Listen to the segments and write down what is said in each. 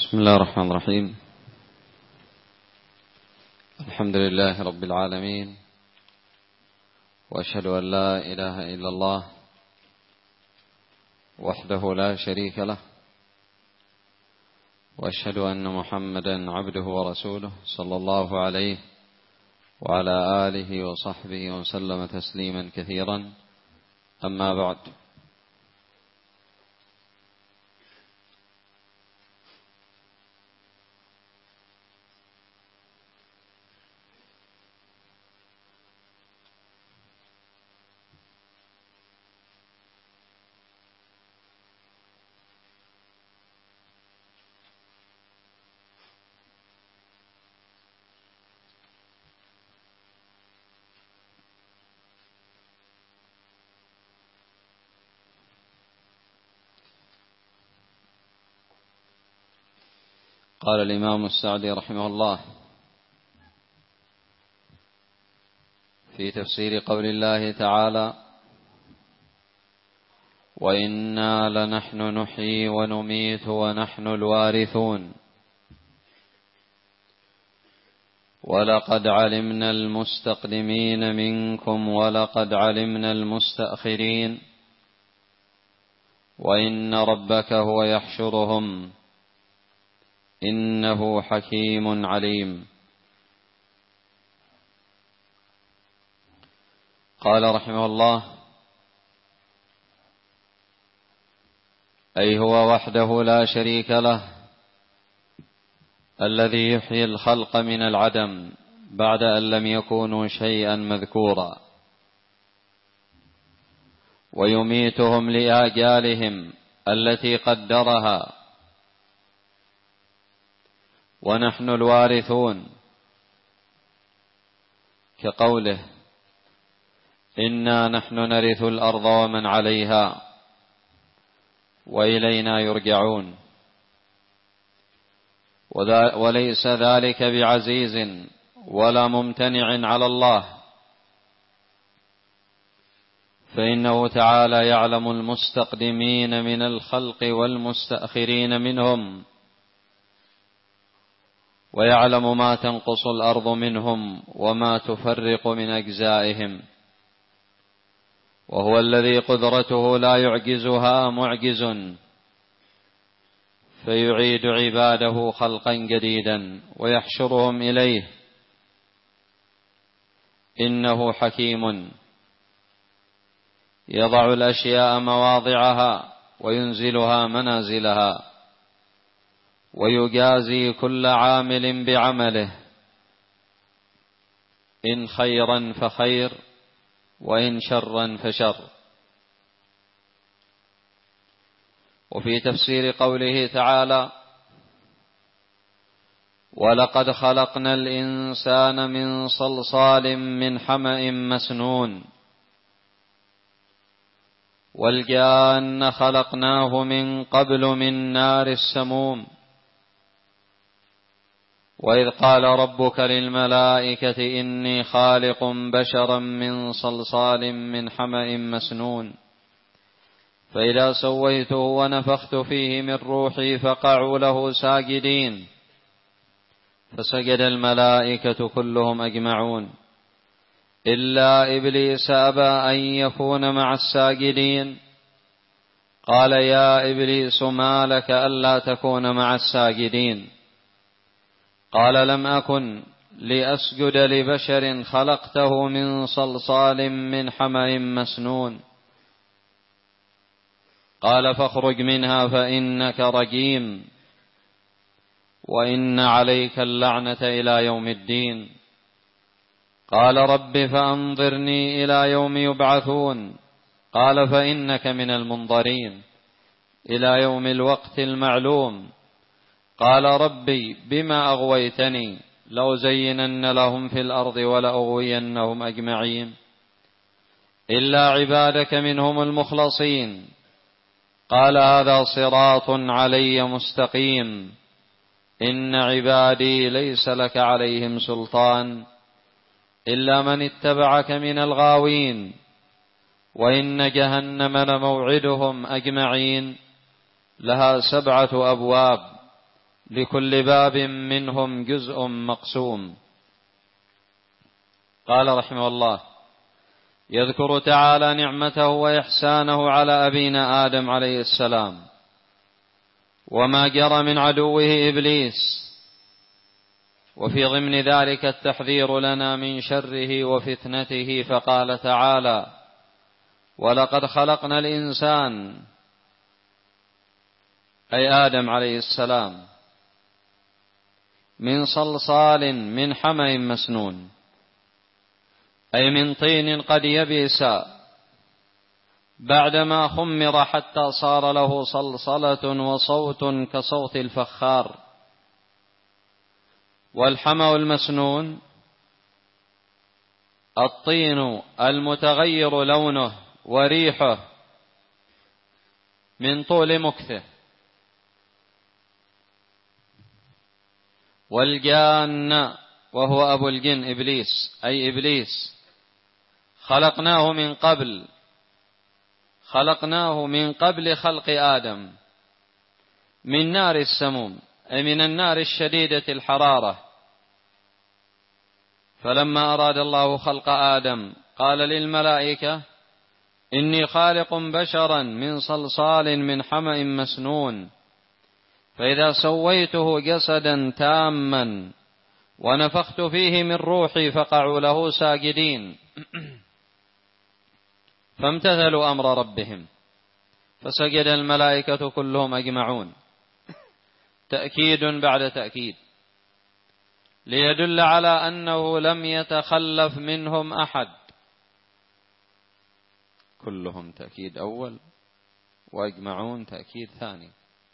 بسم الله الرحمن الرحيم. الحمد لله رب العالمين، وأشهد أن لا إله إلا الله وحده لا شريك له، وأشهد أن محمدا عبده ورسوله صلى الله عليه وعلى آله وصحبه وسلم تسليما كثيرا. أما بعد، قال الإمام السعدي رحمه الله في تفسير قول الله تعالى: وإنا لنحن نحيي ونميت ونحن الوارثون، ولقد علمنا المستقدمين منكم ولقد علمنا المستأخرين، وإن ربك هو يحشرهم إنه حكيم عليم. قال رحمه الله: أي هو وحده لا شريك له الذي يحيي الخلق من العدم بعد أن لم يكونوا شيئا مذكورا، ويميتهم لآجالهم التي قدرها، ونحن الوارثون، كقوله: إنا نحن نرث الأرض ومن عليها وإلينا يرجعون. وليس ذلك بعزيز ولا ممتنع على الله، فإنه تعالى يعلم المستقدمين من الخلق والمستأخرين منهم، ويعلم ما تنقص الأرض منهم وما تفرق من أجزائهم، وهو الذي قدرته لا يعجزها معجز، فيعيد عباده خلقا جديدا ويحشرهم إليه، إنه حكيم يضع الأشياء مواضعها وينزلها منازلها، ويجازي كل عامل بعمله، إن خيرا فخير وإن شرا فشر. وفي تفسير قوله تعالى: ولقد خلقنا الإنسان من صلصال من حمأ مسنون، والجان خلقناه من قبل من نار السموم، وإذ قال ربك للملائكة إني خالق بشرا من صلصال من حمأ مسنون، فإذا سويته ونفخت فيه من روحي فقعوا له ساجدين، فسجد الملائكة كلهم أجمعون إلا إبليس أبى أن يكون مع الساجدين. قال: يا إبليس ما لك ألا تكون مع الساجدين؟ قال: لم أكن لأسجد لبشر خلقته من صلصال من حمأ مسنون. قال: فاخرج منها فإنك رجيم، وإن عليك اللعنة إلى يوم الدين. قال: رب فأنظرني إلى يوم يبعثون. قال: فإنك من المنظرين إلى يوم الوقت المعلوم. قال: ربي بما أغويتني لأزينن لهم في الأرض ولأغوينهم أجمعين إلا عبادك منهم المخلصين. قال: هذا صراط علي مستقيم، إن عبادي ليس لك عليهم سلطان إلا من اتبعك من الغاوين، وإن جهنم لموعدهم أجمعين، لها 7 أبواب لكل باب منهم جزء مقسوم. قال رحمه الله: يذكر تعالى نعمته وإحسانه على أبينا آدم عليه السلام وما جرى من عدوه إبليس، وفي ضمن ذلك التحذير لنا من شره وفتنته، فقال تعالى: ولقد خلقنا الإنسان، أي آدم عليه السلام، من صلصال من حمأ مسنون، أي من طين قد يبس بعدما خمر حتى صار له صلصلة وصوت كصوت الفخار. والحمأ المسنون الطين المتغير لونه وريحه من طول مكثه. والجان وهو أبو الجن إبليس، أي إبليس، خلقناه من قبل خلق آدم من نار السموم، أي من النار الشديدة الحرارة. فلما أراد الله خلق آدم قال للملائكة: إني خالق بشرا من صلصال من حمأ مسنون، فإذا سويته جسدا تاما ونفخت فيه من روحي فقعوا له ساجدين. فامتثلوا أمر ربهم فسجد الملائكة كلهم أجمعون، تأكيد بعد تأكيد، ليدل على أنه لم يتخلف منهم أحد. كلهم تأكيد أول، وأجمعون تأكيد ثاني،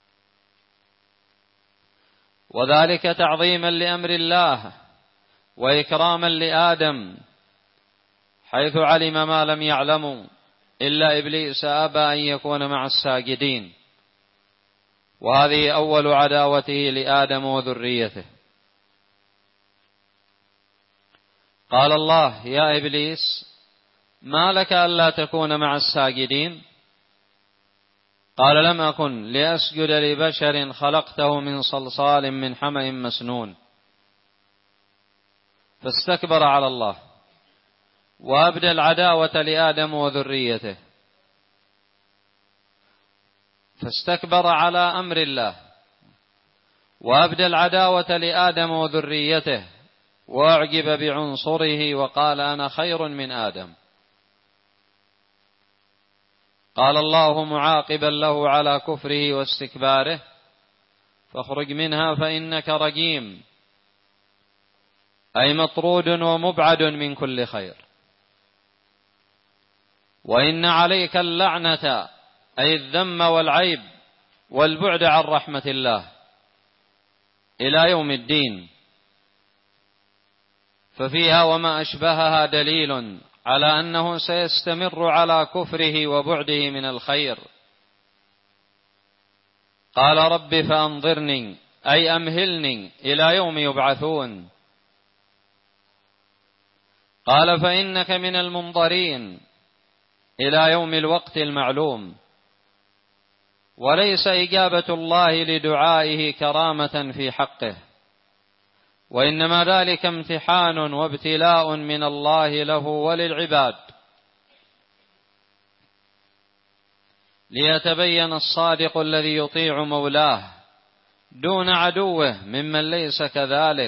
وذلك تعظيما لأمر الله وإكراما لآدم، حيث علم ما لم يعلموا، إلا إبليس أبى أن يكون مع الساجدين، وهذه أول عداوته لآدم وذريته. قال الله: يا إبليس، ما لك ألا تكون مع الساجدين؟ قال: لم أكن لأسجد لبشر خلقته من صلصال من حمأ مسنون. فاستكبر على الله وأبدى العداوة لآدم وذريته، فاستكبر على أمر الله وأبدى العداوة لآدم وذريته، وأعجب بعنصره وقال: أنا خير من آدم. قال الله معاقبا له على كفره واستكباره: فاخرج منها فإنك رجيم، أي مطرود ومبعد من كل خير، وإن عليك اللعنة، أي الذم والعيب والبعد عن رحمة الله إلى يوم الدين. ففيها وما أشبهها دليل على أنه سيستمر على كفره وبعده من الخير. قال: رب فأنظرني، أي أمهلني إلى يوم يبعثون. قال: فإنك من المنظرين إلى يوم الوقت المعلوم. وليس إجابة الله لدعائه كرامة في حقه، وإنما ذلك امتحان وابتلاء من الله له وللعباد، ليتبين الصادق الذي يطيع مولاه دون عدوه ممن ليس كذلك.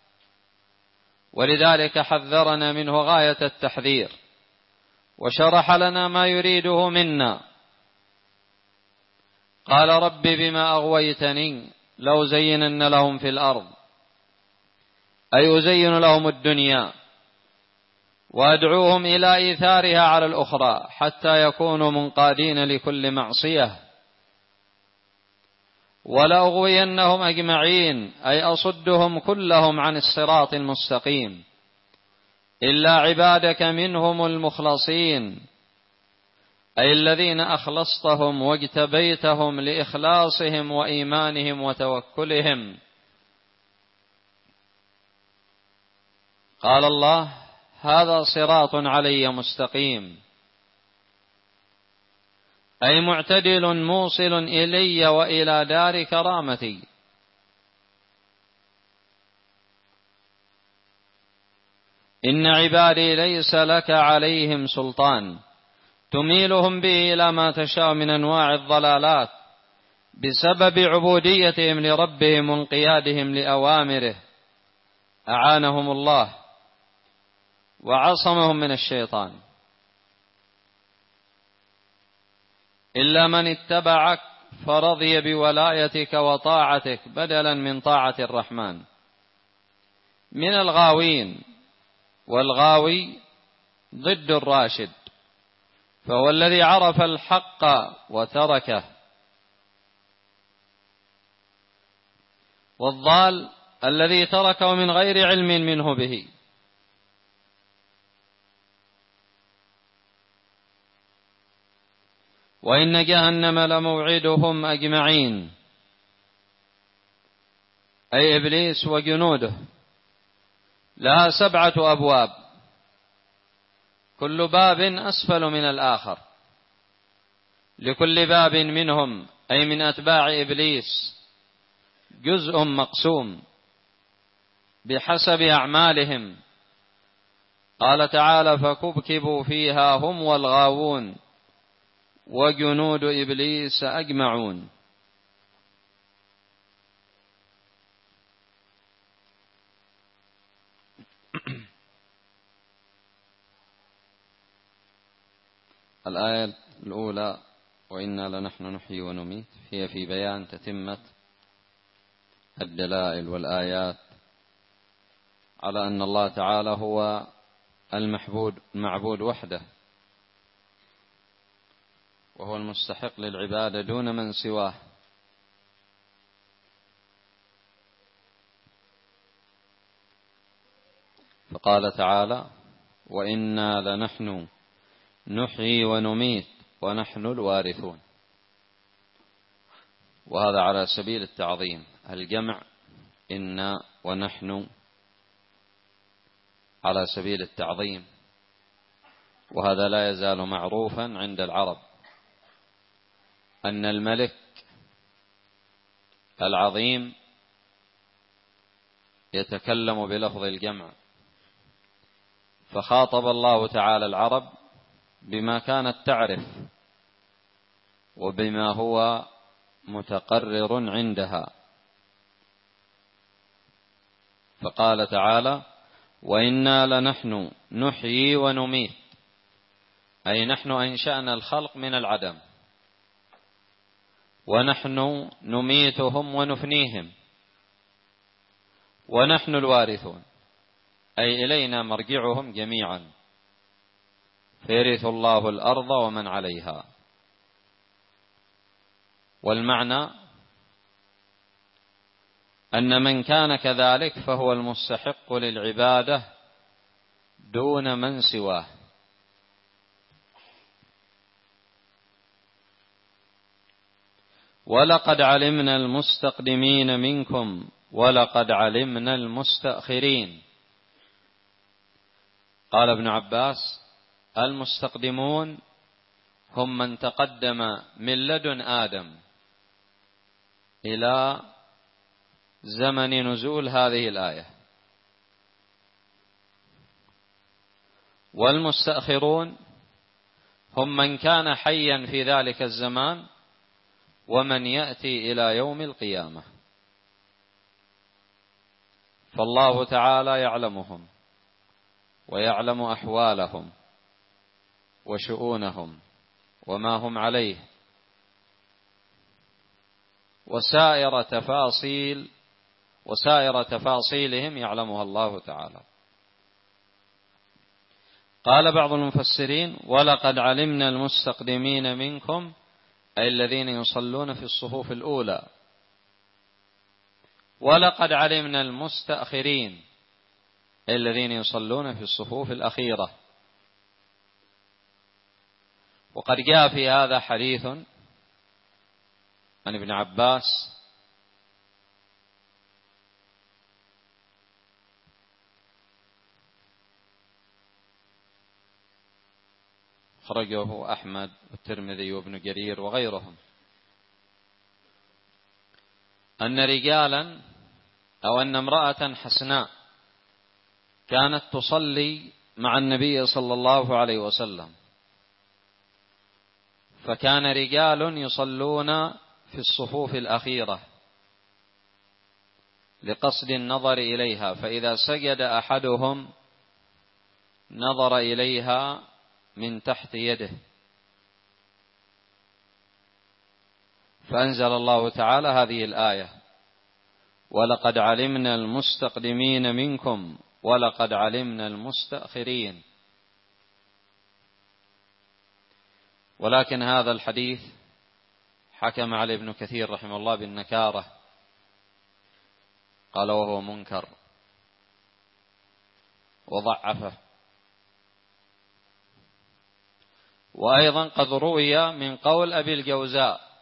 ولذلك حذرنا منه غاية التحذير، وشرح لنا ما يريده منا. قال: رب بما أغويتني لو زينن لهم في الأرض، أي أزين لهم الدنيا وأدعوهم إلى إيثارها على الأخرى حتى يكونوا منقادين لكل معصية. ولأغوينهم أجمعين، أي أصدهم كلهم عن الصراط المستقيم، إلا عبادك منهم المخلصين، أي الذين أخلصتهم واجتبيتهم لإخلاصهم وإيمانهم وتوكلهم. قال الله: هذا صراط علي مستقيم، أي معتدل موصل إلي وإلى دار كرامتي. إن عبادي ليس لك عليهم سلطان تميلهم به إلى ما تشاء من أنواع الضلالات بسبب عبوديتهم لربهم وانقيادهم لأوامره. أعانهم الله وعصمهم من الشيطان. إلا من اتبعك فرضي بولايتك وطاعتك بدلا من طاعة الرحمن من الغاوين، والغاوي ضد الراشد، فهو الذي عرف الحق وتركه، والضال الذي تركه من غير علم منه به. وإن جهنم لموعدهم أجمعين، أي إبليس وجنوده، لها 7 أبواب، كل باب أسفل من الآخر، لكل باب منهم أي من أتباع إبليس جزء مقسوم بحسب أعمالهم. قال تعالى: فكبكبوا فيها هم والغاوون وجنود إبليس أجمعون. الآية الأولى: وإنا لنحن نحيي ونميت، هي في بيان تتمة الدلائل والآيات على أن الله تعالى هو المعبود وحده، وهو المستحق للعبادة دون من سواه. فقال تعالى: وإنا لنحن نحيي ونميت ونحن الوارثون، وهذا على سبيل التعظيم، الجمع إنا ونحن على سبيل التعظيم، وهذا لا يزال معروفا عند العرب أن الملك العظيم يتكلم بلفظ الجمع، فخاطب الله تعالى العرب بما كانت تعرف وبما هو متقرر عندها، فقال تعالى: وإنا لنحن نحيي ونميت، أي نحن أنشأنا الخلق من العدم، ونحن نميتهم ونفنيهم، ونحن الوارثون، أي إلينا مرجعهم جميعا، فيرث الله الأرض ومن عليها. والمعنى أن من كان كذلك فهو المستحق للعبادة دون من سواه. ولقد علمنا المستقدمين منكم ولقد علمنا المستأخرين. قال ابن عباس: المستقدمون هم من تقدم من لدن آدم إلى زمن نزول هذه الآية، والمستأخرون هم من كان حيا في ذلك الزمان ومن يأتي إلى يوم القيامة، فالله تعالى يعلمهم ويعلم أحوالهم وشؤونهم وما هم عليه، وسائر تفاصيلهم يعلمها الله تعالى. قال بعض المفسرين: ولقد علمنا المستقدمين منكم، أي الذين يصلون في الصفوف الأولى، ولقد علمنا المستأخرين، أي الذين يصلون في الصفوف الأخيرة. وقد جاء في هذا حديث عن ابن عباس خرجه أحمد والترمذي وابن جرير وغيرهم، أن رجالا أو أن امرأة حسناء كانت تصلي مع النبي صلى الله عليه وسلم، فكان رجال يصلون في الصفوف الأخيرة لقصد النظر إليها، فإذا سجد أحدهم نظر إليها من تحت يده، فأنزل الله تعالى هذه الآية: ولقد علمنا المستقدمين منكم ولقد علمنا المستأخرين. ولكن هذا الحديث حكم عليه ابن كثير رحمه الله بالنكارة، قال وهو منكر وضعفه. وأيضا قد روي من قول أبي الجوزاء،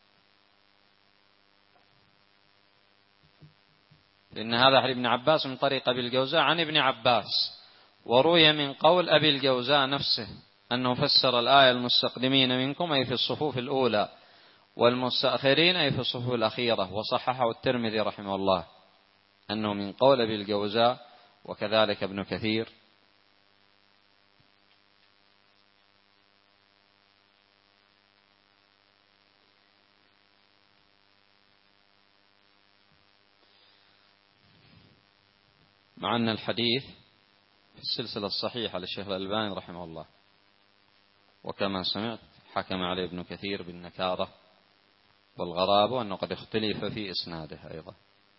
لأن هذا حديث ابن عباس من طريق أبي الجوزاء عن ابن عباس، وروي من قول أبي الجوزاء نفسه أنه فسر الآية المستقدمين منكم أي في الصفوف الأولى، والمستأخرين أي في الصفوف الأخيرة، وصححه الترمذي رحمه الله أنه من قول أبي الجوزاء، وكذلك ابن كثير. مع أن الحديث في السلسلة الصحيحة للشيخ الألباني رحمه الله، وكما سمعت حكم عليه ابن كثير بالنكارة والغرابة، وأنه قد اختلف في إسناده أيضا.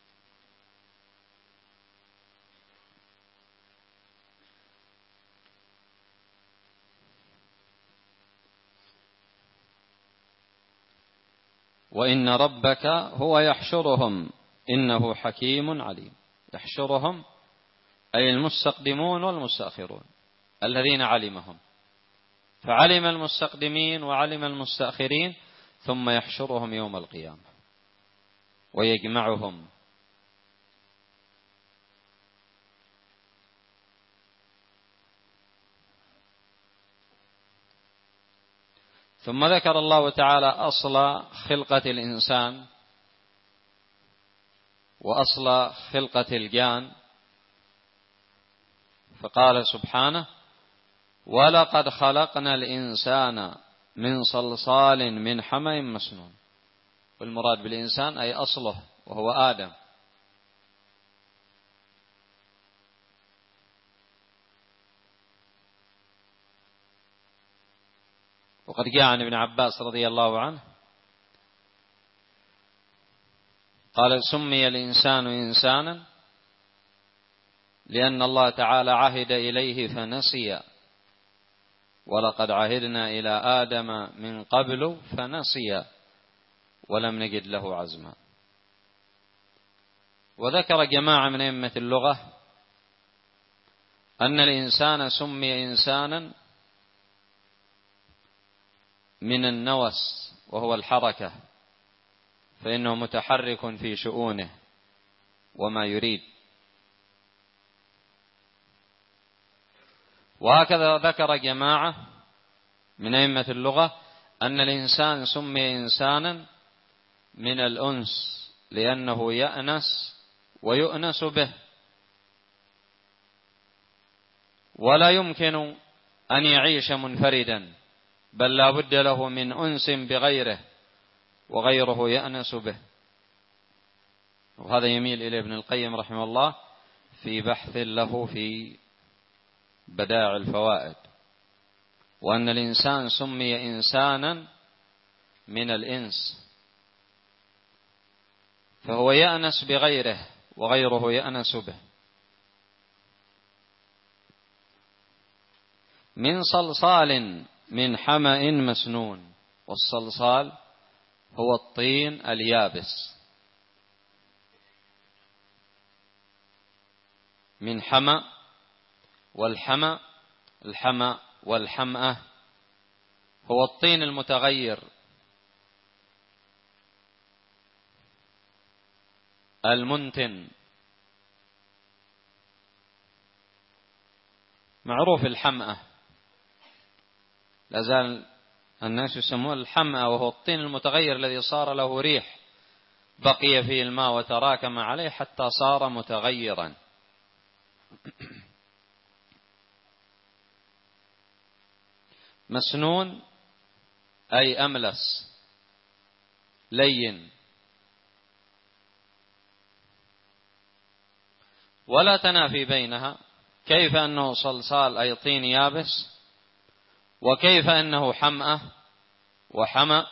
وإن ربك هو يحشرهم إنه حكيم عليم. يحشرهم أي المستقدمون والمستأخرون الذين علمهم، فعلم المستقدمين وعلم المستأخرين، ثم يحشرهم يوم القيامة ويجمعهم. ثم ذكر الله تعالى أصل خلقة الإنسان وأصل خلقة الجان، فقال سبحانه: ولقد خلقنا الإنسان من صلصال من حمأ مسنون. والمراد بالإنسان أي أصله وهو آدم. وقد جاء عن ابن عباس رضي الله عنه قال: سمي الإنسان إنسانا لأن الله تعالى عهد إليه فنسي، ولقد عهدنا إلى آدم من قبل فنسي ولم نجد له عزما. وذكر جماعة من أئمة اللغة أن الإنسان سمي إنسانا من النوس وهو الحركة، فإنه متحرك في شؤونه وما يريد. وهكذا ذكر جماعة من أئمة اللغة أن الإنسان سمي إنسانا من الأنس لأنه يأنس ويؤنس به، ولا يمكن أن يعيش منفردا، بل لا بد له من أنس بغيره وغيره يأنس به. وهذا يميل إلى ابن القيم رحمه الله في بحث له في بدائع الفوائد، وأن الإنسان سمي إنسانا من الإنس، فهو يأنس بغيره وغيره يأنس به. من صلصال من حمأ مسنون. والصلصال هو الطين اليابس. من حمأ، والحمأ الحمأ والحمأة هو الطين المتغير المنتن. معروف الحمأة، لازال الناس يسمون الحمأة، وهو الطين المتغير الذي صار له ريح بقي فيه الماء وتراكم عليه حتى صار متغيرا. مسنون أي أملس لين. ولا تنافي بينها، كيف أنه صلصال أي طين يابس، وكيف أنه حمأة وحمأ.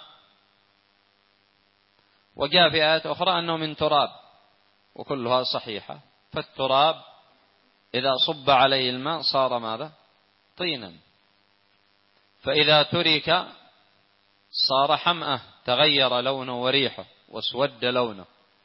وجاء في آيات أخرى أنه من تراب، وكلها صحيحة. فالتراب إذا صب عليه الماء صار ماذا؟ طينا. فإذا ترك صار حمأة، تغير لونه وريحه واسود لونه.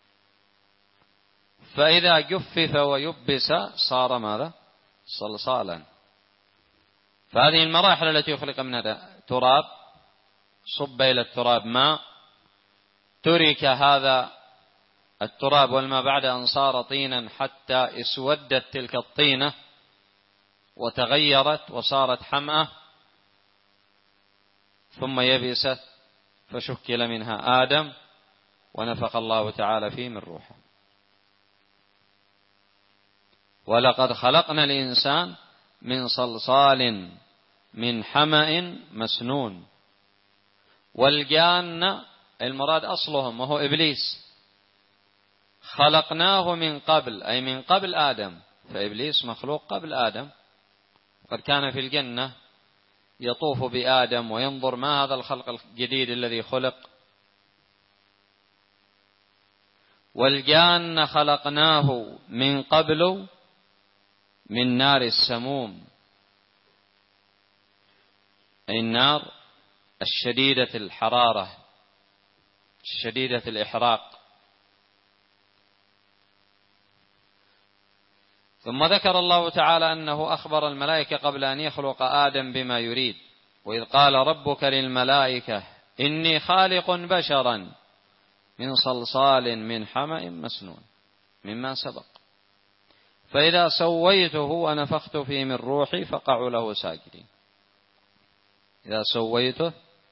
فإذا جفف ويبس صار ماذا؟ صلصالا. فهذه المراحل التي يخلق منها تراب، صب إلى التراب ماء، ترك هذا التراب والماء بعد أن صار طينا حتى اسودت تلك الطينة وتغيرت وصارت حمأة، ثم يبست فشكل منها آدم ونفخ الله تعالى فيه من روحه. ولقد خلقنا الإنسان من صلصال من حمأ مسنون. والجان المراد أصلهم وهو إبليس، خلقناه من قبل أي من قبل آدم، فإبليس مخلوق قبل آدم، قد كان في الجنة يطوف بآدم وينظر ما هذا الخلق الجديد الذي خلق. والجان خلقناه من قبل من نار السموم، أي النار الشديدة الحرارة شديدة الإحراق. ثم ذكر الله تعالى أنه أخبر الملائكة قبل أن يخلق آدم بما يريد، وإذ قال ربك للملائكة إني خالق بشرا من صلصال من حمأ مسنون مما سبق، فإذا سويته ونفخت فيه من روحي فقعوا له ساجدين. إذا سويته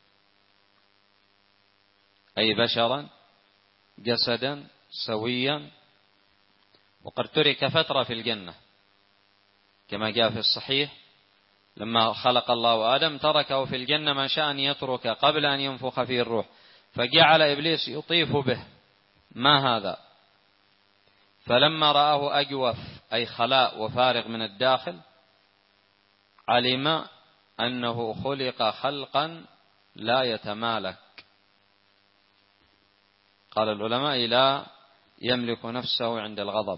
أي بشرا جسدا سويا. وقد ترك فترة في الجنة كما جاء في الصحيح، لما خلق الله آدم تركه في الجنة ما شاء أن يترك قبل أن ينفخ فيه الروح، فجعل إبليس يطيف به ما هذا، فلما رآه أجوف أي خلاء وفارغ من الداخل علم أنه خلق خلقا لا يتمالك. قال العلماء لا يملك نفسه عند الغضب.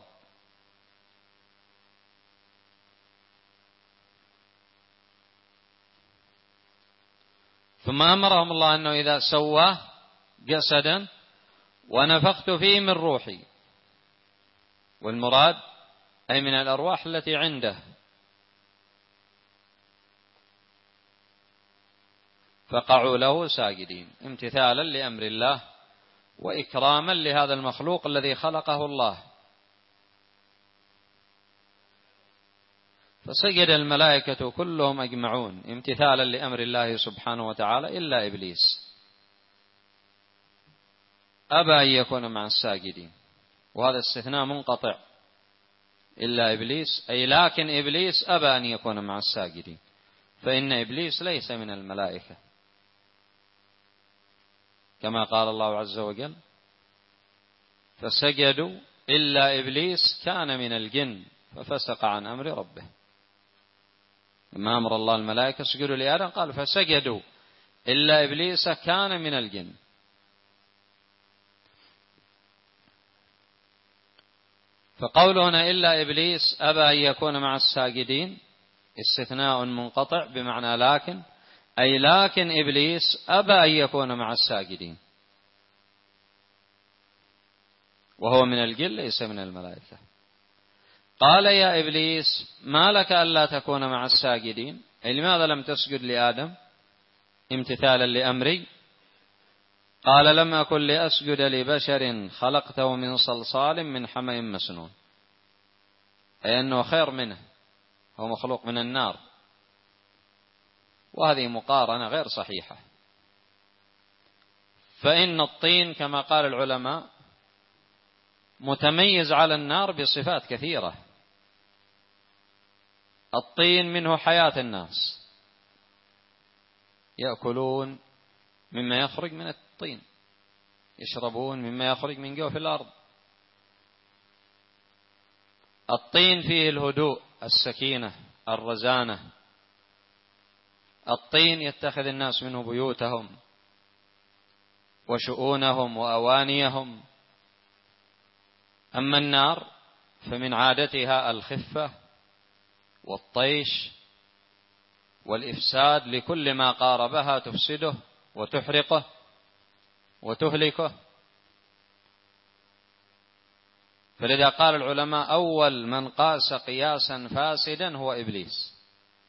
ثم أمرهم الله أنه إذا سواه جسدا ونفخت فيه من روحي، والمراد أي من الأرواح التي عنده، فقعوا له ساجدين امتثالا لأمر الله وإكراما لهذا المخلوق الذي خلقه الله. فسجد الملائكة كلهم أجمعون امتثالا لأمر الله سبحانه وتعالى إلا إبليس، أبى أن يكون مع الساجدين، وهذا استثناء منقطع. إلا إبليس أي لكن إبليس أبى أن يكون مع الساجدين، فإن إبليس ليس من الملائكة، كما قال الله عز وجل فسجدوا إلا إبليس كان من الجن ففسق عن أمر ربه. لما أمر الله الملائكة اسجدوا لآدم قال فسجدوا إلا إبليس كان من الجن. فقوله هنا إلا إبليس أبى أن يكون مع الساجدين استثناء منقطع بمعنى لكن، أي لكن إبليس أبى أن يكون مع الساجدين، وهو من الجن ليس من الملائكة. قال يا إبليس ما لك ألا تكون مع الساجدين، أي لماذا لم تسجد لآدم امتثالا لأمري؟ قال لم أكن لأسجد لبشر خلقته من صلصال من حمأ مسنون، أي أنه خير منه، هو مخلوق من النار. وهذه مقارنة غير صحيحة، فإن الطين كما قال العلماء متميز على النار بصفات كثيرة. الطين منه حياة الناس، يأكلون مما يخرج من الطين، يشربون مما يخرج من جوف الأرض. الطين فيه الهدوء، السكينة، الرزانة. الطين يتخذ الناس منه بيوتهم وشؤونهم وأوانيهم. أما النار فمن عادتها الخفة والطيش والإفساد، لكل ما قاربها تفسده وتحرقه وتهلكه. فلذا قال العلماء أول من قاس قياسا فاسدا هو إبليس.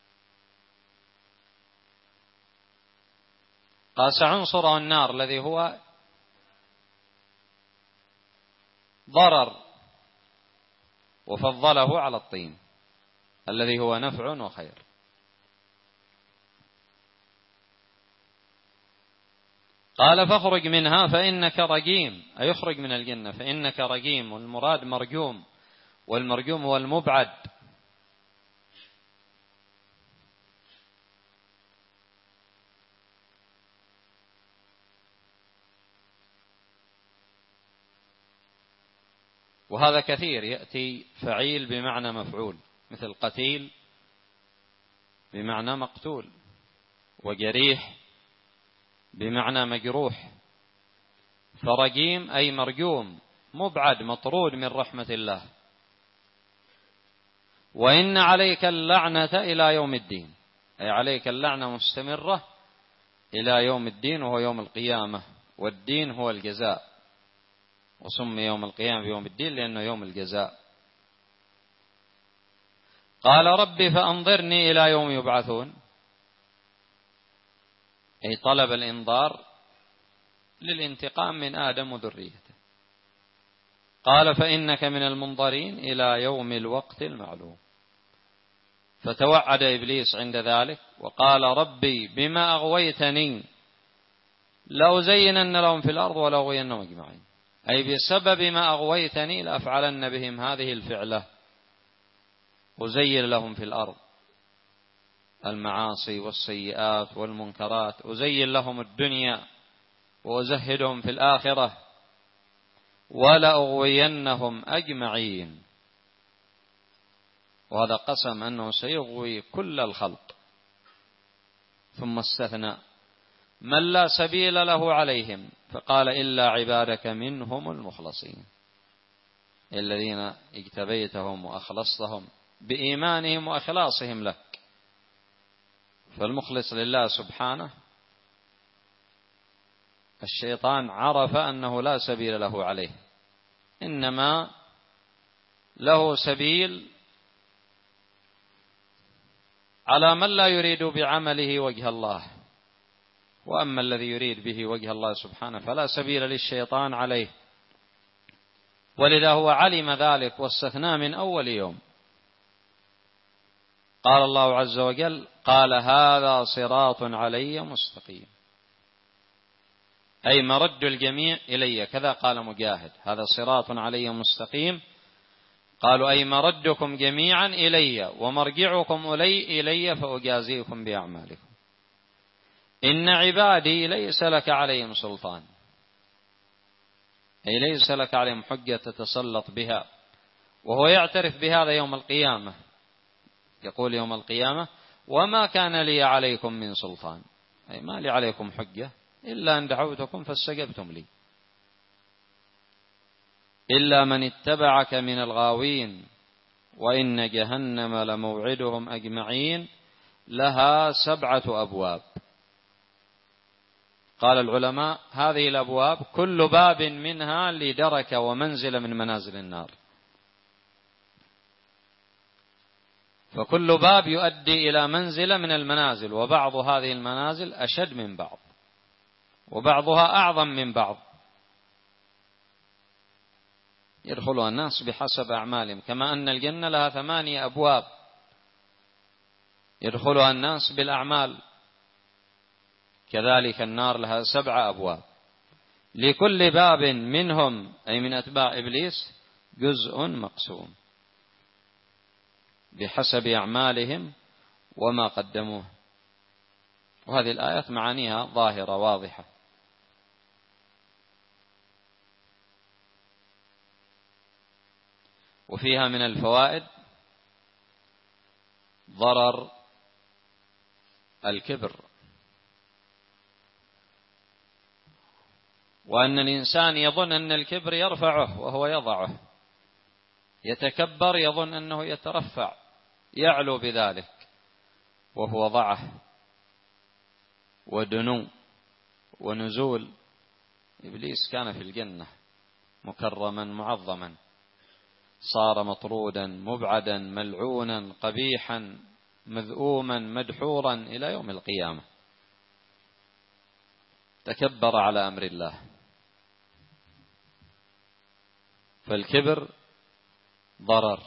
قاس عنصر النار الذي هو ضرر وفضله على الطين الذي هو نفع وخير. قال فاخرج منها فإنك رجيم، أي يخرج من الجنة فإنك رجيم، والمراد مرجوم، والمرجوم هو المبعد. وهذا كثير يأتي فعيل بمعنى مفعول، مثل قتيل بمعنى مقتول، وجريح بمعنى مجروح. فرجيم أي مرجوم، مبعد، مطرود من رحمة الله. وإن عليك اللعنة إلى يوم الدين، أي عليك اللعنة مستمرة إلى يوم الدين، وهو يوم القيامة، والدين هو الجزاء، وسمي يوم القيامة بيوم الدين لأنه يوم الجزاء. قال ربي فأنظرني إلى يوم يبعثون، أي طلب الإنظار للانتقام من آدم وذريته. قال فإنك من المنظرين إلى يوم الوقت المعلوم. فتوعد إبليس عند ذلك وقال ربي بما أغويتني لأزينن لهم في الأرض ولأغوينهم أجمعين، أي بسبب ما أغويتني لأفعلن بهم هذه الفعلة، أزين لهم في الأرض المعاصي والسيئات والمنكرات، أزين لهم الدنيا وأزهدهم في الآخرة، ولأغوينهم أجمعين. وهذا قسم أنه سيغوي كل الخلق، ثم استثنى من لا سبيل له عليهم، فقال إلا عبادك منهم المخلصين، الذين اجتبيتهم وأخلصتهم بإيمانهم وإخلاصهم لك. فالمخلص لله سبحانه الشيطان عرف أنه لا سبيل له عليه، إنما له سبيل على من لا يريد بعمله وجه الله، وأما الذي يريد به وجه الله سبحانه فلا سبيل للشيطان عليه. ولذا هو علم ذلك واستثنى من أول يوم. قال الله عز وجل قال هذا صراط علي مستقيم، أي مرد الجميع إلي، كذا قال مجاهد هذا صراط علي مستقيم. قالوا أي مردكم جميعا إلي ومرجعكم إلي فأجازيكم بأعمالكم. إن عبادي ليس لك عليهم سلطان، أي ليس لك عليهم حجة تتسلط بها. وهو يعترف بهذا يوم القيامة، يقول يوم القيامة وما كان لي عليكم من سلطان، أي ما لي عليكم حجة إلا أن دعوتكم فاستجبتم لي، إلا من اتبعك من الغاوين وإن جهنم لموعدهم أجمعين لها 7 أبواب. قال العلماء هذه الأبواب كل باب منها لدركة ومنزلة من منازل النار، فكل باب يؤدي إلى منزلة من المنازل، وبعض هذه المنازل أشد من بعض وبعضها أعظم من بعض. يدخلها الناس بحسب أعمالهم، كما أن الجنة لها 8 أبواب يدخلها الناس بالأعمال، كذلك النار لها 7 أبواب، لكل باب منهم أي من أتباع إبليس جزء مقسوم بحسب أعمالهم وما قدموه. وهذه الآيات معانيها ظاهرة واضحة. وفيها من الفوائد ضرر الكبر، وأن الإنسان يظن أن الكبر يرفعه وهو يضعه، يتكبر يظن أنه يترفع يعلو بذلك وهو ضعه ودنو ونزول. إبليس كان في الجنة مكرما معظما، صار مطرودا مبعدا ملعونا قبيحا مذءوما مدحورا إلى يوم القيامة، تكبر على أمر الله. فالكبر ضرر.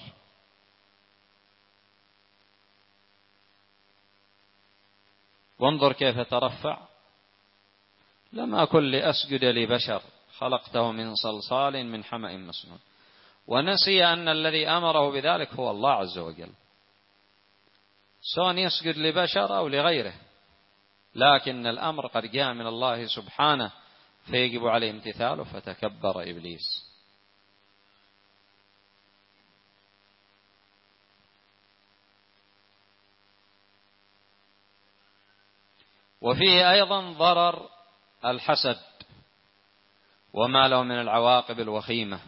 وانظر كيف ترفع: لم أكن لأسجد لبشر خلقته من صلصال من حمأ مسنون. ونسي أن الذي أمره بذلك هو الله عز وجل، سواء يسجد لبشر أو لغيره، لكن الأمر قد جاء من الله سبحانه فيجب عليه امتثاله، فتكبر إبليس. وفيه أيضا ضرر الحسد وما له من العواقب الوخيمة.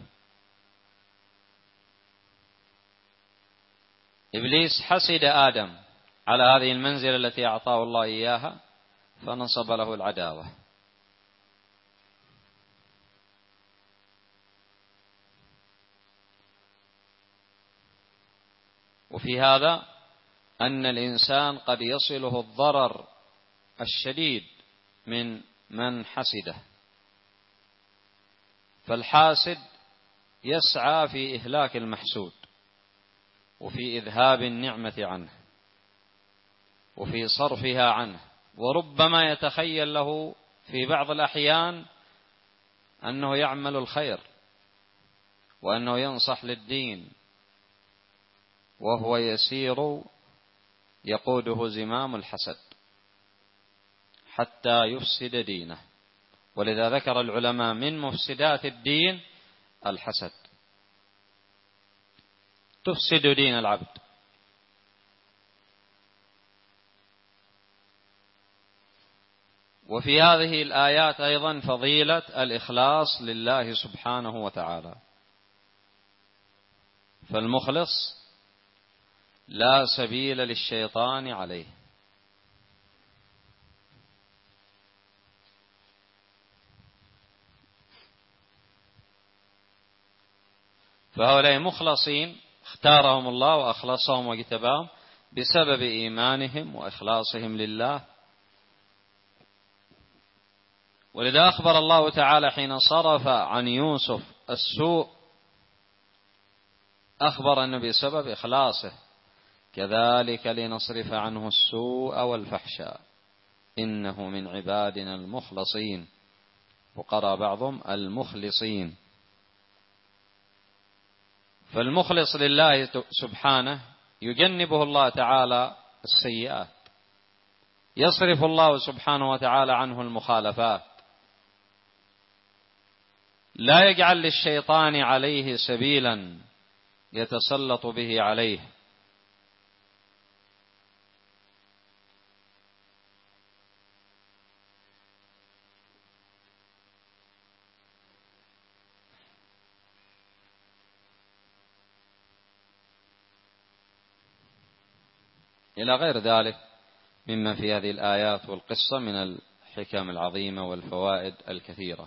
إبليس حسد آدم على هذه المنزلة التي أعطاه الله إياها فنصب له العداوة. وفي هذا أن الإنسان قد يصله الضرر الشديد من حسده، فالحاسد يسعى في إهلاك المحسود وفي إذهاب النعمة عنه وفي صرفها عنه، وربما يتخيل له في بعض الأحيان أنه يعمل الخير وأنه ينصح للدين، وهو يسير يقوده زمام الحسد حتى يفسد دينه. ولذا ذكر العلماء من مفسدات الدين الحسد، تفسد دين العبد. وفي هذه الآيات أيضا فضيلة الإخلاص لله سبحانه وتعالى، فالمخلص لا سبيل للشيطان عليه. فهؤلاء مخلصين اختارهم الله وأخلصهم واجتباهم بسبب إيمانهم وإخلاصهم لله. ولذا أخبر الله تعالى حين صرف عن يوسف السوء، أخبر أنه بسبب إخلاصه: كذلك لنصرف عنه السوء والفحشاء إنه من عبادنا المخلصين، وقرأ بعضهم المخلصين. فالمخلص لله سبحانه يجنبه الله تعالى السيئات، يصرف الله سبحانه وتعالى عنه المخالفات، لا يجعل للشيطان عليه سبيلا يتسلط به عليه. إلى غير ذلك مما في هذه الآيات والقصة من الحكم العظيمة والفوائد الكثيرة.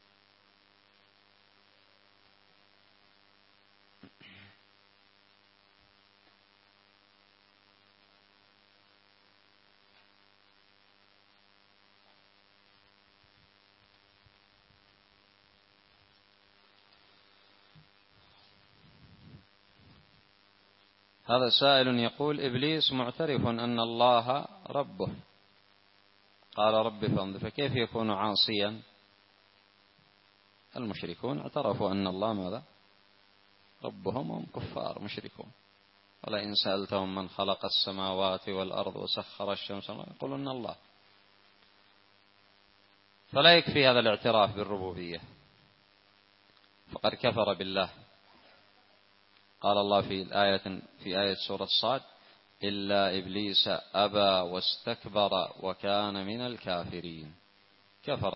هذا سائل يقول: إبليس معترف أن الله ربه، قال رب فانظر، فكيف يكون عاصيا؟ المشركون اعترفوا أن الله ماذا؟ ربهم، هم كفار مشركون. ولئن سألتهم من خلق السماوات والأرض وسخر الشمس يقولون الله. فلا يكفي هذا الاعتراف بالربوبية، فقد كفر بالله. قال الله في آية سورة صاد: إلا إبليس أبى واستكبر وكان من الكافرين. كفر